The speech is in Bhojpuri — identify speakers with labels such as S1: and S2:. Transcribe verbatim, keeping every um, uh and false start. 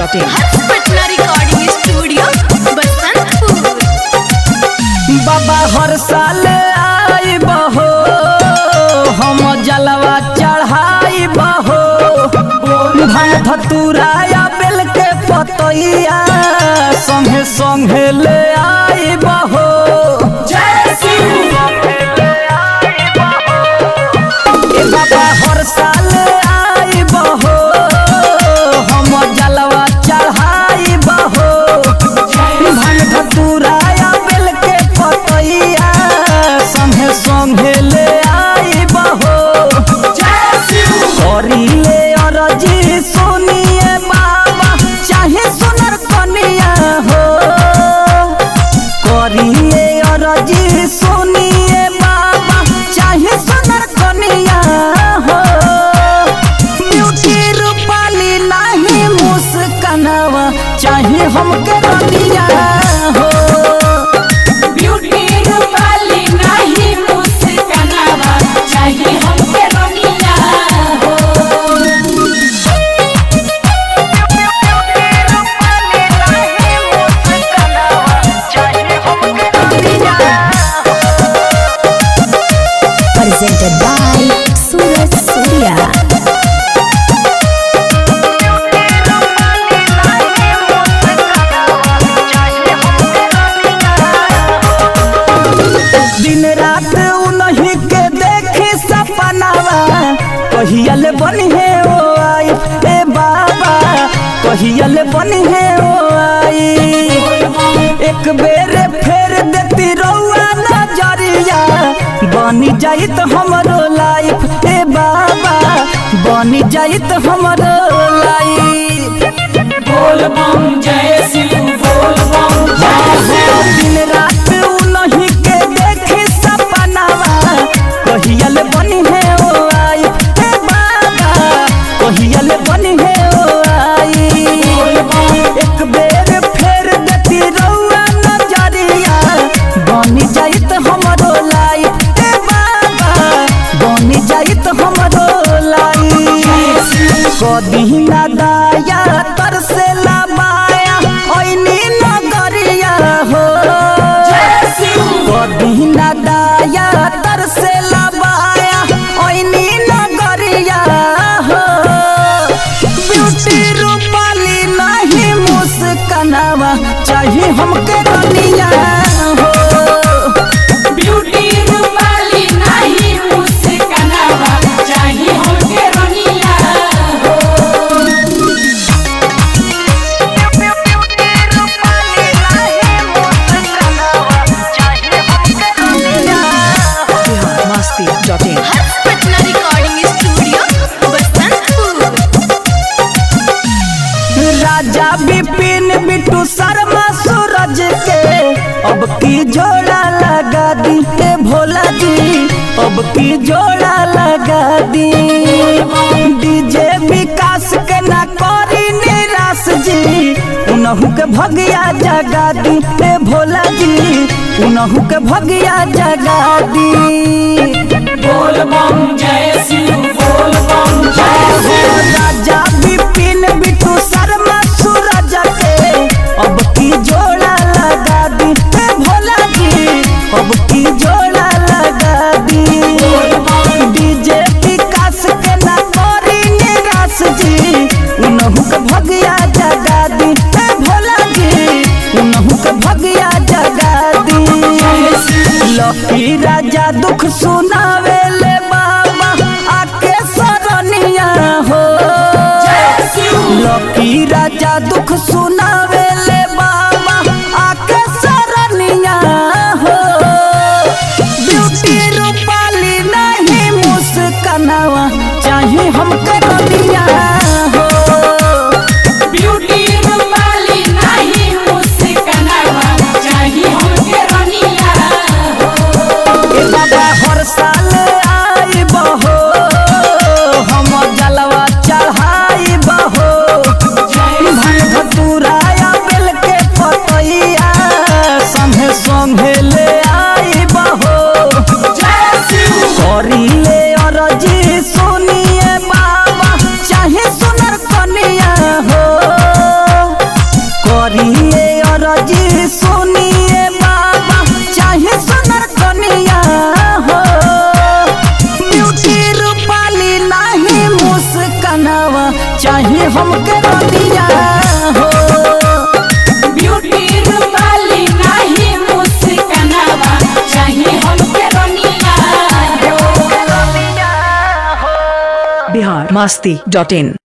S1: Dot in.
S2: Patna recording studio Basantpur.
S3: बाबा हर साल आई बहो हम जलवा चढ़ाई बहो भांग धतुराया बेल के पतैया संगे संगे ले आई बहो। बाबा हर साल आई बहो हम जलवा चढ़ाई बहो भांग धतुराया बेल के पतैया संगे संगे ले आई बहो। करिले अरजी सुनिए बाबा चाहे सुनर कनिया हो करिले अरजी सुनिए बाबा चाहे सुनर कनिया हो। ब्यूटी रूपाली नहीं मुस्कानावा चाहे हमके रनिया हो।
S4: ब्यूटी रूपाली नहीं मुस्कानावा चाहे हमके रनिया हो।
S1: Presented by Suraj Surya।
S3: दिन रात उन्हीं के देखे सपनावा कहियल बनी है ओ आई ए बाबा कहियल बनी है ओ आई। एक बेर फेर देती रउआ नजरिया बनी जाइत हमरो लाइफ ए बाबा बनी जाइत हमरो लाइफ।
S4: बोल बम जय शिव बोल बम जय शिव।
S3: दिन रात उन्हीं के देखे सपनावा कहियल बनी है ओ आई हे बाबा कहियल बनी है ओ आई। एक बेर फेर देती रउआ नजरिया बनी जाइत हमरो लाइफ हे बाबा बनी जाइत हमरो लाइफ। कदी ना दाया तरसेला माया ओइनी नगरिया हो कदी ना दाया तरसेला माया ओइनी नगरिया हो। ब्यूटी रूपाली नहीं मुस्कानावा चाहे हमके रनिया हो।
S4: ब्यूटी रूपाली नहीं मुस्कानावा चाहे हमके रनिया हो।
S1: Masti dot in.
S2: Patna recording studio Basantpur.
S3: Raja Vipin Bittu Sharma Suraj के अब की जोड़ा लगा दी ए भोला जी अब की जोड़ा लगा दी। डीजे विकास के ना करी निराश जी उनहु के भगिया जगा दी ए भोला जी उनहु के भगिया जगा दी।
S4: बोल बम जय शिव बोल बम जय शिव।
S3: राजा विपिन बिट्टू शर्मा सूरज के अब की जोड़ा लगा दी हे भोला जी अब की जोड़ा लगा दी। डीजे विकास के ना करी निराश जी उनहु के भगिया जगा दी हे भोला जी उनहु के भगिया जगा दी। लकी राजा दुख सुनावे ले बाबा आके सरनिया हो। लकी राजा दुख सुनावे ले बाबा आके सरनिया हो। ब्यूटी रूपाली नहीं मुस्कानावा चाहे हमके रनिया हो।
S4: ब्यूटी रूपाली नहीं मुस्कानावा चाहे हमके रनिया हो।
S3: ए बाबा हर साल हमके रनिया हो
S4: ब्यूटी रूपाली नाही मुस्कानावा चाहिए हमके रनिया हो
S1: बिहार मस्ती डॉट इन